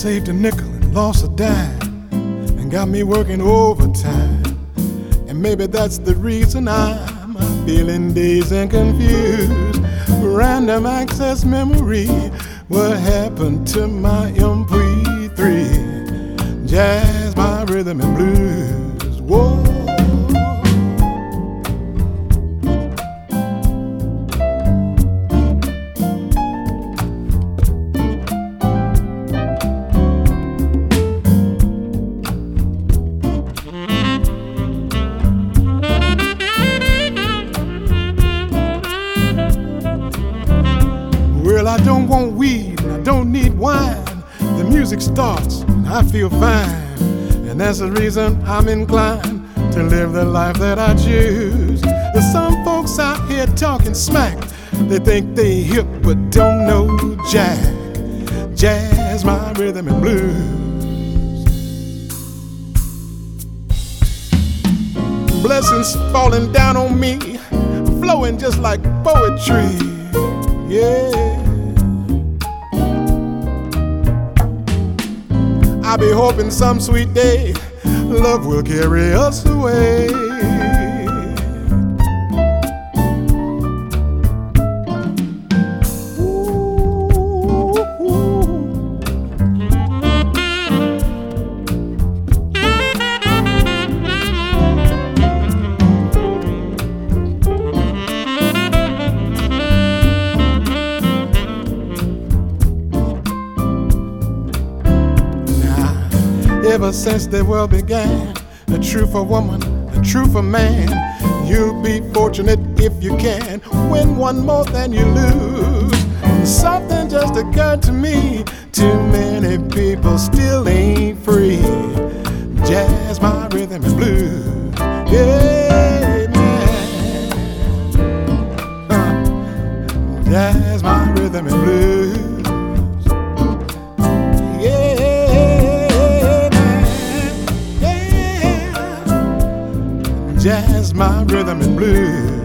saved a nickel and lost a dime, and got me working overtime. And maybe that's the reason I'm feeling dazed and confused. Random access memory, what happened to my MP3? Jazz, my rhythm and blues. Whoa. Well, I don't want weed, and I don't need wine. The music starts, and I feel fine. And that's the reason I'm inclined to live the life that I choose. There's some folks out here talking smack. They think they hip, but don't know jack. Jazz, my rhythm and blues. Blessings falling down on me, flowing just like poetry. Yeah. I'll be hoping some sweet day love will carry us away. Ever since the world began, a true for woman, a true for man. You'll be fortunate if you can win one more than you lose. Something just occurred to me, too many people still ain't free. Jazz, my rhythm and blues. Yeah, man. Jazz, my rhythm and blues. Jazz, my rhythm and blues.